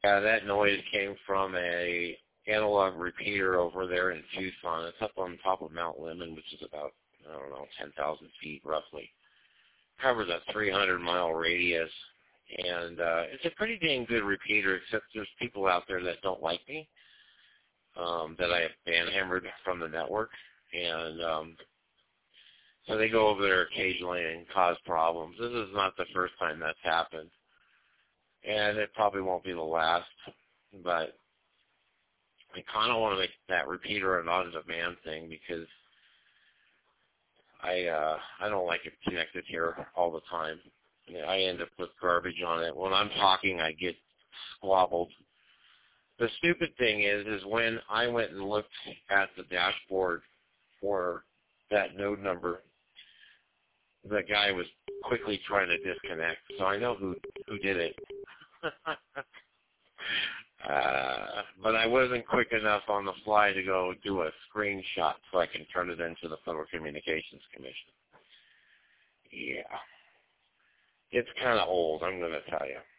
Yeah, that noise came from a analog repeater over there in Tucson. It's up on top of Mount Lemmon, which is about, I don't know, 10,000 feet roughly. Covers a 300-mile radius. And it's a pretty dang good repeater, except there's people out there that don't like me, that I have ban-hammered from the network. And so they go over there occasionally and cause problems. This is not the first time that's happened. And it probably won't be the last. But I kind of want to make that repeater an on-demand thing because I don't like it connected here all the time. I end up with garbage on it. When I'm talking, I get squabbled. The stupid thing is when I went and looked at the dashboard for that node number, the guy was quickly trying to disconnect. So I know who did it. But I wasn't quick enough on the fly to go do a screenshot so I can turn it into the Federal Communications Commission. Yeah. It's kind of old, I'm going to tell you.